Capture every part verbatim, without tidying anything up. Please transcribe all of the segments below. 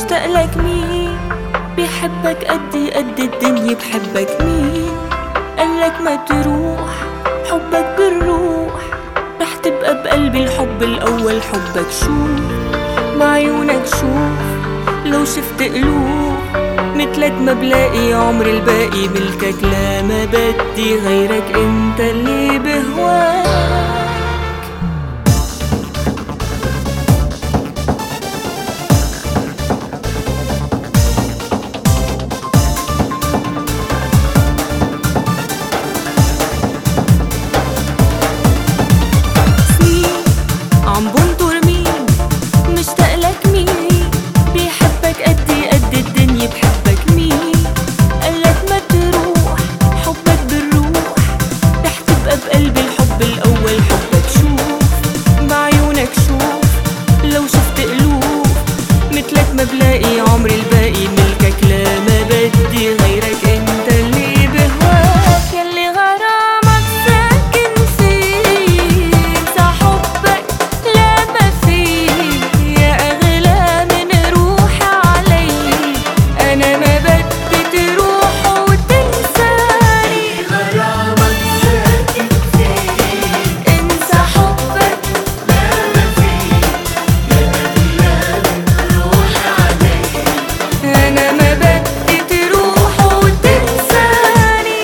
مشتاق لك مين بيحبك قدي قد الدنيا بحبك مين قالك ما تروح حبك بالروح رح تبقى بقلبي الحب الأول حبك شوف بعيونك شوف لو شفت قلوب مثلك ما بلاقي عمري الباقي ملكك لا ما بدي غيرك انت اللي بهواك ما بلاقي عمري الباقي ملكك لا ما بدي غيرك انت اللي بهواك يلي غرامك ساكن فيه انسى حبك لا ما فيه يا اغلى من روحي علي انا ما بدي تروح وتنساني غرامك ساكن فيه انسى حبك لا ما فيه يا اغلى من روحي أنا ما بدي تروح وتنساني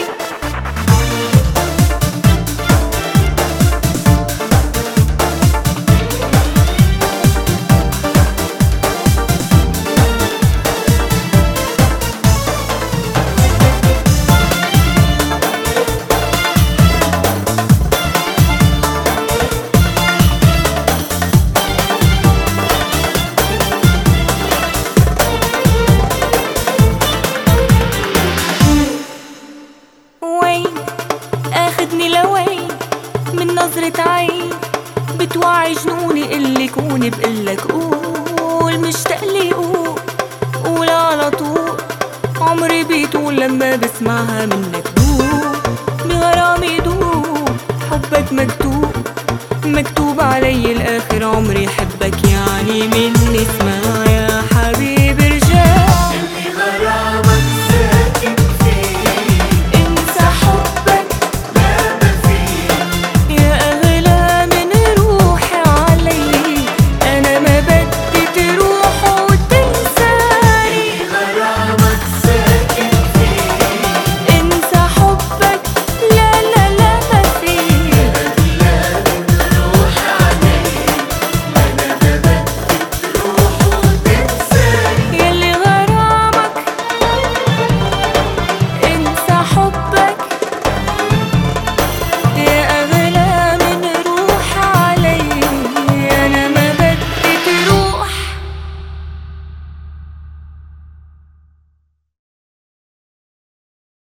اخدني لوين من نظرة عين بتوعي جنوني اللي كوني بقلك قول مشتاق لي قول قول على طول عمري بيطول لما بسمعها منك دوب بغرامي دوب حبك مكتوب مكتوب علي الاخر عمري حبك يعني من اسمك